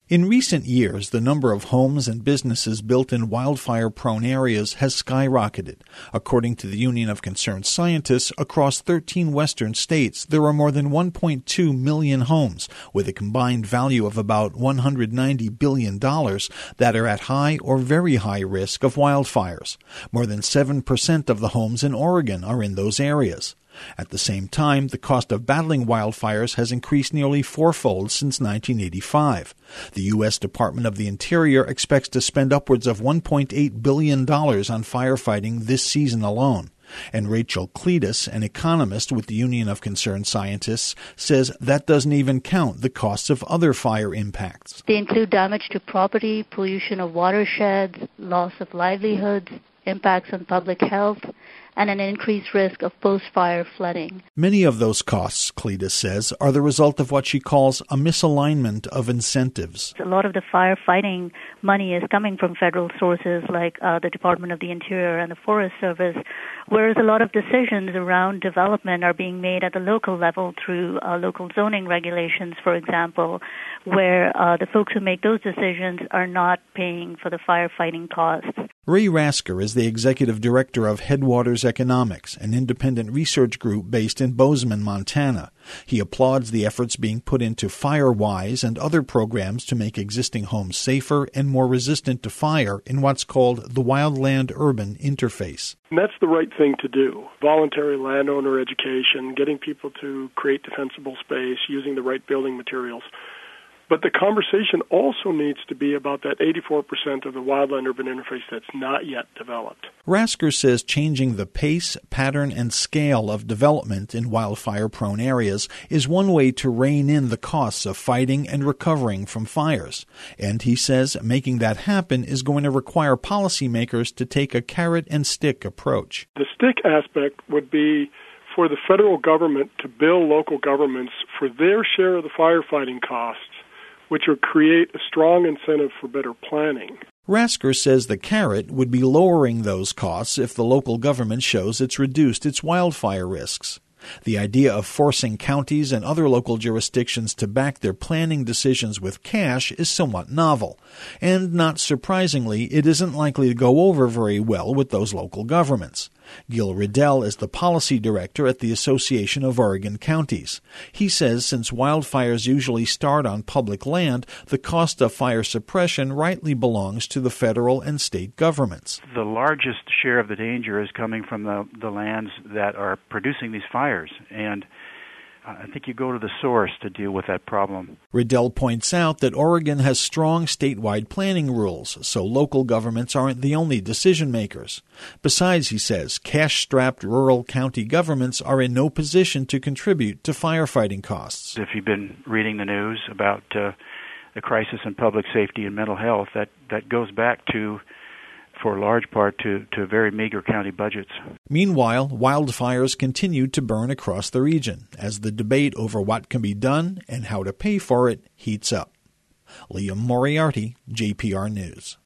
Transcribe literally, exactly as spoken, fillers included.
In recent years, the number of homes and businesses built in wildfire-prone areas has skyrocketed. According to the Union of Concerned Scientists, across thirteen western states, there are more than one point two million homes, with a combined value of about one hundred ninety billion dollars, that are at high or very high risk of wildfires. More than seven percent of the homes in Oregon are in those areas. At the same time, the cost of battling wildfires has increased nearly fourfold since nineteen eighty-five. The U S Department of the Interior expects to spend upwards of one point eight billion dollars on firefighting this season alone. And Rachel Cletus, an economist with the Union of Concerned Scientists, says that doesn't even count the costs of other fire impacts. They include damage to property, pollution of watersheds, loss of livelihoods, impacts on public health, and an increased risk of post-fire flooding. Many of those costs, Cletus says, are the result of what she calls a misalignment of incentives. A lot of the firefighting money is coming from federal sources like uh, the Department of the Interior and the Forest Service, whereas a lot of decisions around development are being made at the local level through uh, local zoning regulations, for example, where uh, the folks who make those decisions are not paying for the firefighting costs. Ray Rasker is the executive director of Headwaters Economics, an independent research group based in Bozeman, Montana. He applauds the efforts being put into FireWise and other programs to make existing homes safer and more resistant to fire in what's called the wildland-urban interface. And that's the right thing to do. Voluntary landowner education, getting people to create defensible space, using the right building materials. But the conversation also needs to be about that eighty-four percent of the wildland-urban interface that's not yet developed. Rasker says changing the pace, pattern, and scale of development in wildfire-prone areas is one way to rein in the costs of fighting and recovering from fires. And he says making that happen is going to require policymakers to take a carrot-and-stick approach. The stick aspect would be for the federal government to bill local governments for their share of the firefighting costs, which would create a strong incentive for better planning. Rasker says the carrot would be lowering those costs if the local government shows it's reduced its wildfire risks. The idea of forcing counties and other local jurisdictions to back their planning decisions with cash is somewhat novel, and not surprisingly, it isn't likely to go over very well with those local governments. Gil Riddell is the policy director at the Association of Oregon Counties. He says since wildfires usually start on public land, the cost of fire suppression rightly belongs to the federal and state governments. The largest share of the danger is coming from the, the lands that are producing these fires, and I think you go to the source to deal with that problem. Riddell points out that Oregon has strong statewide planning rules, so local governments aren't the only decision makers. Besides, he says, cash-strapped rural county governments are in no position to contribute to firefighting costs. If you've been reading the news about uh, the crisis in public safety and mental health, that, that goes back to for a large part to, to very meager county budgets. Meanwhile, wildfires continue to burn across the region as the debate over what can be done and how to pay for it heats up. Liam Moriarty, J P R News.